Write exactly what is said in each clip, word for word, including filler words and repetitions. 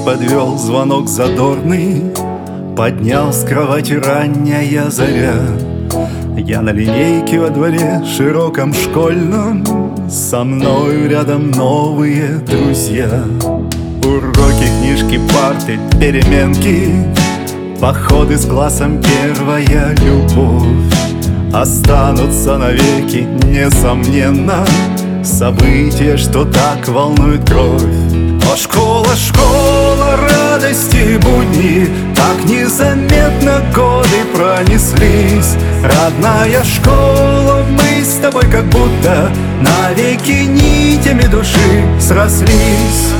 подвел звонок задорный, поднял с кровати ранняя заря. Я на линейке во дворе широком школьном, со мною рядом новые друзья. Уроки, книжки, парты, переменки, походы с классом, первая любовь останутся навеки, несомненно, события, что так волнует кровь. О, школа, школа, радости, будни, так незаметно годы пронеслись. Родная школа, мы с тобой как будто навеки нитями души срослись.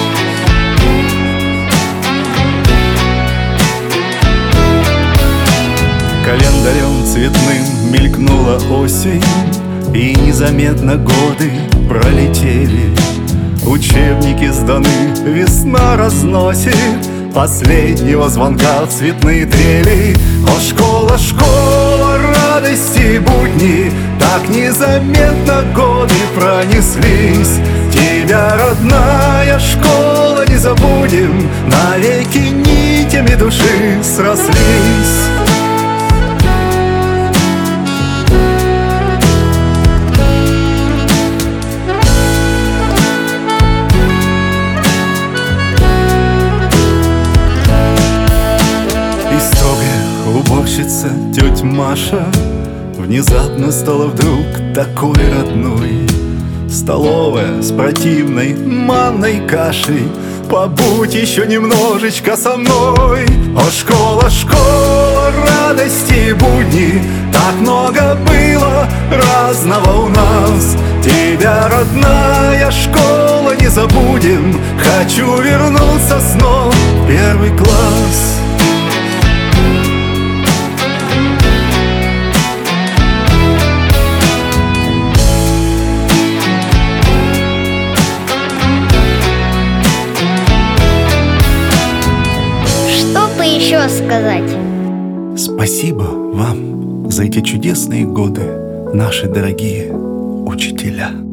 Календарем цветным мелькнула осень, и незаметно годы пролетели. Учебники сданы, весна разносит последнего звонка цветные трели. О, школа, школа, радости, будни, так незаметно годы пронеслись. Тебя, родная школа, не забудем, навеки нитями души срослись. Уборщица, тетя Маша, внезапно стала вдруг такой родной. Столовая с противной манной кашей, побудь еще немножечко со мной. О, школа, школа, радости, будни, так много было разного у нас. Тебя, родная школа, не забудем, хочу вернуться снова в первый класс. Еще сказать? Спасибо вам за эти чудесные годы, наши дорогие учителя.